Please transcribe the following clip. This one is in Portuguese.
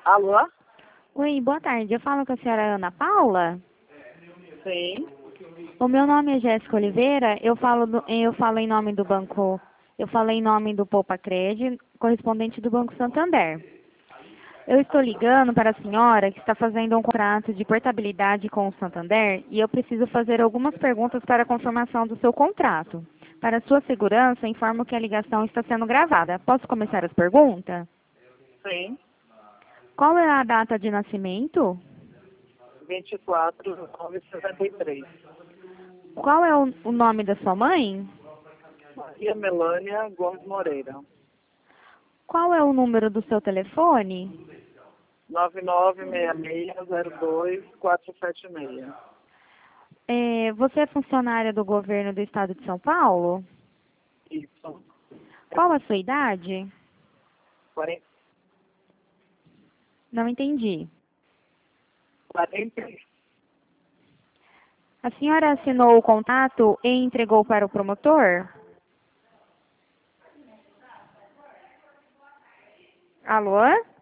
Alô? Oi, boa tarde. Eu falo com a senhora Ana Paula. Sim. O meu nome é Jéssica Oliveira. Eu falo em nome do banco. Eu falo em nome do Poupa Cred, correspondente do Banco Santander. Eu estou ligando para a senhora que está fazendo um contrato de portabilidade com o Santander e eu preciso fazer algumas perguntas para a confirmação do seu contrato. Para sua segurança, informo que a ligação está sendo gravada. Posso começar as perguntas? Sim. Qual é a data de nascimento? 24.963. Qual é o nome da sua mãe? Maria Melânia Gomes Moreira. Qual é o número do seu telefone? 996602-476. Você é funcionária do governo do estado de São Paulo? Isso. Qual a sua idade? 40, Não entendi. 40, A senhora assinou o contrato e entregou para o promotor? Alô?